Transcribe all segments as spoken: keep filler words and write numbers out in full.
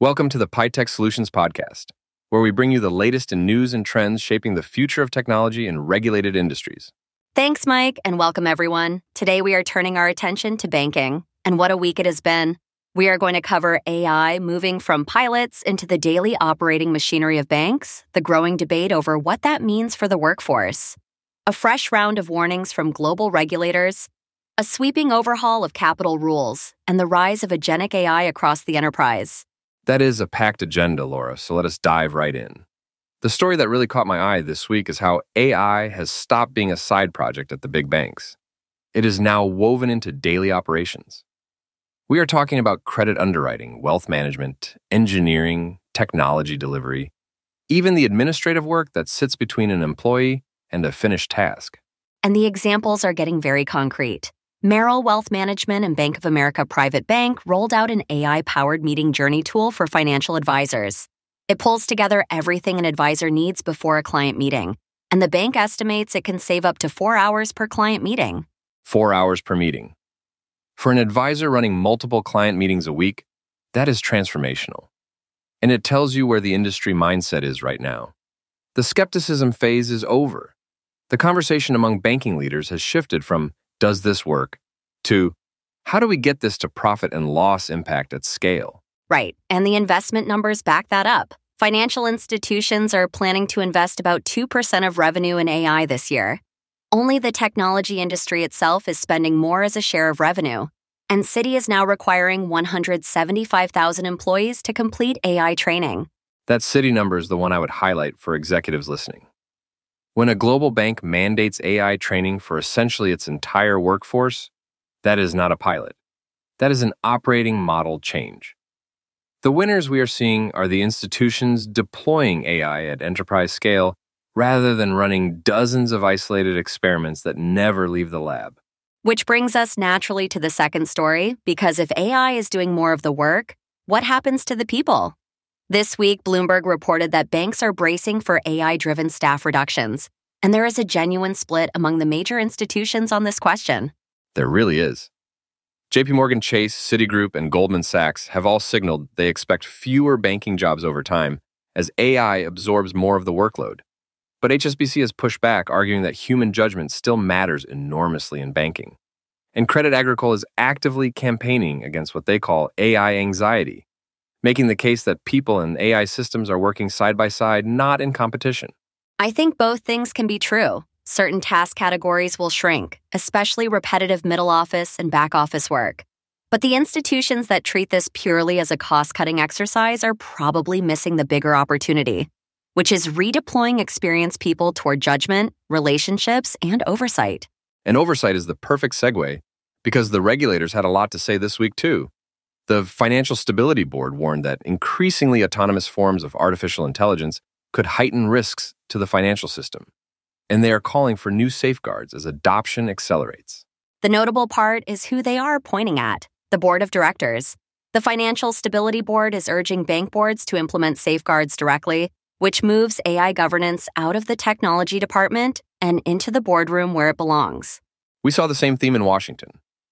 Welcome to the PyTech Solutions Podcast, where we bring you the latest in news and trends shaping the future of technology in regulated industries. Thanks, Mike, and welcome everyone. Today we are turning our attention to banking, and what a week it has been. We are going to cover A I moving from pilots into the daily operating machinery of banks, the growing debate over what that means for the workforce, a fresh round of warnings from global regulators, a sweeping overhaul of capital rules, and the rise of agentic A I across the enterprise. That is a packed agenda, Laura, so let us dive right in. The story that really caught my eye this week is how A I has stopped being a side project at the big banks. It is now woven into daily operations. We are talking about credit underwriting, wealth management, engineering, technology delivery, even the administrative work that sits between an employee and a finished task. And the examples are getting very concrete. Merrill Wealth Management and Bank of America Private Bank rolled out an A I-powered meeting journey tool for financial advisors. It pulls together everything an advisor needs before a client meeting, and the bank estimates it can save up to four hours per client meeting. Four hours per meeting. For an advisor running multiple client meetings a week, that is transformational. And it tells you where the industry mindset is right now. The skepticism phase is over. The conversation among banking leaders has shifted from, does this work, to, how do we get this to profit and loss impact at scale? Right, and the investment numbers back that up. Financial institutions are planning to invest about two percent of revenue in A I this year. Only the technology industry itself is spending more as a share of revenue, and Citi is now requiring one hundred seventy-five thousand employees to complete A I training. That Citi number is the one I would highlight for executives listening. When a global bank mandates A I training for essentially its entire workforce, that is not a pilot. That is an operating model change. The winners we are seeing are the institutions deploying A I at enterprise scale rather than running dozens of isolated experiments that never leave the lab. Which brings us naturally to the second story, because if A I is doing more of the work, what happens to the people? This week, Bloomberg reported that banks are bracing for A I-driven staff reductions, and there is a genuine split among the major institutions on this question. There really is. J P Morgan Chase, Citigroup, and Goldman Sachs have all signaled they expect fewer banking jobs over time as A I absorbs more of the workload. But H S B C has pushed back, arguing that human judgment still matters enormously in banking. And Credit Agricole is actively campaigning against what they call A I anxiety, making the case that people and A I systems are working side by side, not in competition. I think both things can be true. Certain task categories will shrink, especially repetitive middle office and back office work. But the institutions that treat this purely as a cost-cutting exercise are probably missing the bigger opportunity, which is redeploying experienced people toward judgment, relationships, and oversight. And oversight is the perfect segue, because the regulators had a lot to say this week too. The Financial Stability Board warned that increasingly autonomous forms of artificial intelligence could heighten risks to the financial system, and they are calling for new safeguards as adoption accelerates. The notable part is who they are pointing at, the board of directors. The Financial Stability Board is urging bank boards to implement safeguards directly, which moves A I governance out of the technology department and into the boardroom where it belongs. We saw the same theme in Washington.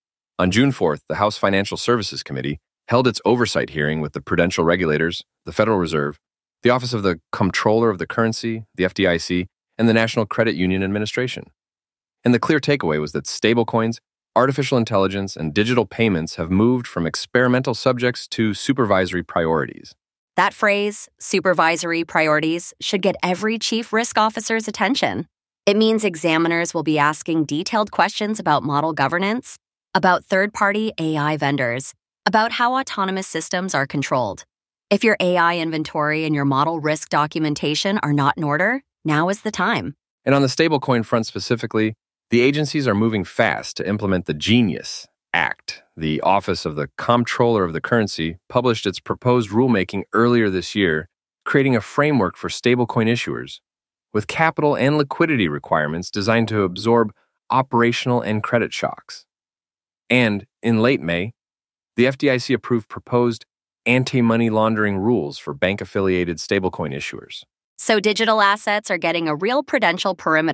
On June fourth, the House Financial Services Committee held its oversight hearing with the prudential regulators, the Federal Reserve, the Office of the Comptroller of the Currency, the F D I C, and the National Credit Union Administration. And the clear takeaway was that stablecoins, artificial intelligence, and digital payments have moved from experimental subjects to supervisory priorities. That phrase, supervisory priorities, should get every chief risk officer's attention. It means examiners will be asking detailed questions about model governance, about third-party A I vendors, about how autonomous systems are controlled. If your A I inventory and your model risk documentation are not in order, now is the time. And on the stablecoin front specifically, the agencies are moving fast to implement the GENIUS Act. The Office of the Comptroller of the Currency published its proposed rulemaking earlier this year, creating a framework for stablecoin issuers, with capital and liquidity requirements designed to absorb operational and credit shocks. And in late May, the F D I C approved proposed anti-money laundering rules for bank-affiliated stablecoin issuers. So digital assets are getting a real prudential perimeter.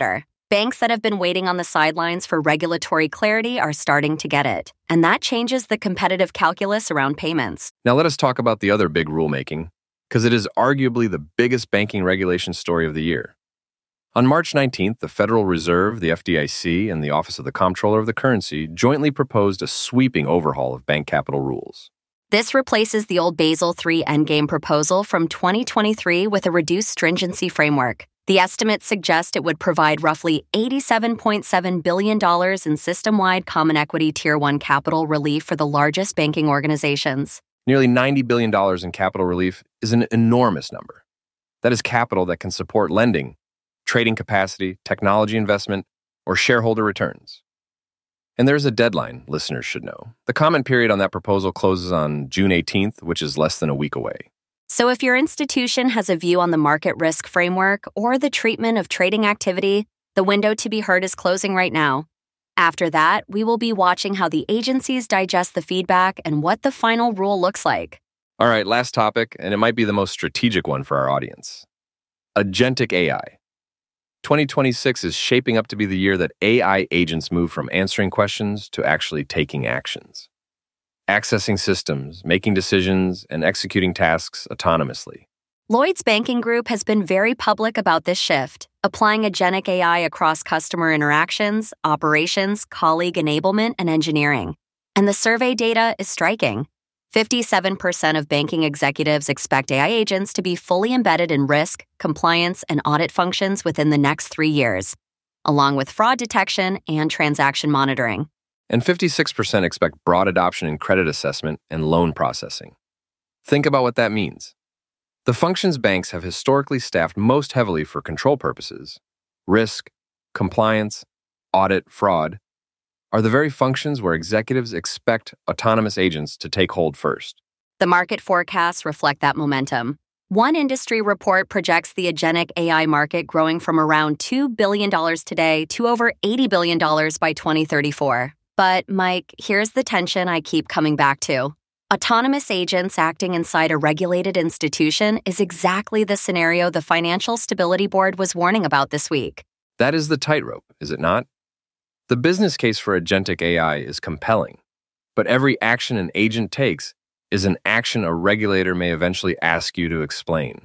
Banks that have been waiting on the sidelines for regulatory clarity are starting to get it, and that changes the competitive calculus around payments. Now let us talk about the other big rulemaking, because it is arguably the biggest banking regulation story of the year. On March nineteenth, the Federal Reserve, the F D I C, and the Office of the Comptroller of the Currency jointly proposed a sweeping overhaul of bank capital rules. This replaces the old Basel three Endgame proposal from twenty twenty-three with a reduced stringency framework. The estimates suggest it would provide roughly eighty-seven point seven billion dollars in system-wide common equity Tier one capital relief for the largest banking organizations. Nearly ninety billion dollars in capital relief is an enormous number. That is capital that can support lending, trading capacity, technology investment, or shareholder returns. And there's a deadline listeners should know. The comment period on that proposal closes on June eighteenth, which is less than a week away. So if your institution has a view on the market risk framework or the treatment of trading activity, the window to be heard is closing right now. After that, we will be watching how the agencies digest the feedback and what the final rule looks like. All right, last topic, and it might be the most strategic one for our audience. Agentic A I. twenty twenty-six is shaping up to be the year that A I agents move from answering questions to actually taking actions. Accessing systems, making decisions, and executing tasks autonomously. Lloyds Banking Group has been very public about this shift, applying agentic A I across customer interactions, operations, colleague enablement, and engineering. And the survey data is striking. fifty-seven percent of banking executives expect A I agents to be fully embedded in risk, compliance, and audit functions within the next three years, along with fraud detection and transaction monitoring. And fifty-six percent expect broad adoption in credit assessment and loan processing. Think about what that means. The functions banks have historically staffed most heavily for control purposes, risk, compliance, audit, fraud, are the very functions where executives expect autonomous agents to take hold first. The market forecasts reflect that momentum. One industry report projects the agentic A I market growing from around two billion dollars today to over eighty billion dollars by twenty thirty-four. But, Mike, here's the tension I keep coming back to. Autonomous agents acting inside a regulated institution is exactly the scenario the Financial Stability Board was warning about this week. That is the tightrope, is it not? The business case for agentic A I is compelling, but every action an agent takes is an action a regulator may eventually ask you to explain.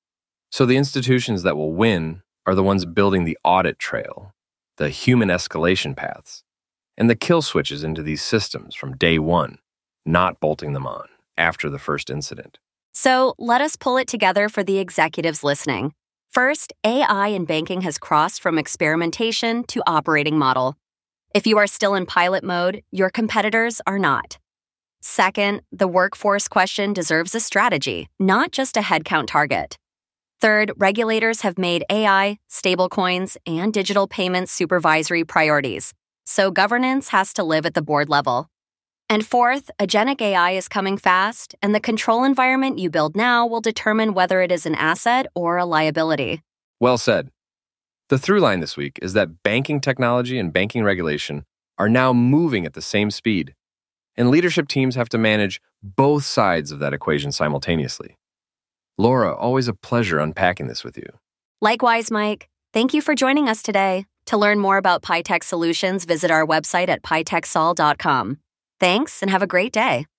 So the institutions that will win are the ones building the audit trail, the human escalation paths, and the kill switches into these systems from day one, not bolting them on after the first incident. So let us pull it together for the executives listening. First, A I in banking has crossed from experimentation to operating model. If you are still in pilot mode, your competitors are not. Second, the workforce question deserves a strategy, not just a headcount target. Third, regulators have made A I, stablecoins, and digital payments supervisory priorities, so governance has to live at the board level. And fourth, agentic A I is coming fast, and the control environment you build now will determine whether it is an asset or a liability. Well said. The through line this week is that banking technology and banking regulation are now moving at the same speed, and leadership teams have to manage both sides of that equation simultaneously. Laura, always a pleasure unpacking this with you. Likewise, Mike. Thank you for joining us today. To learn more about PyTech Solutions, visit our website at pytechsol dot com. Thanks, and have a great day.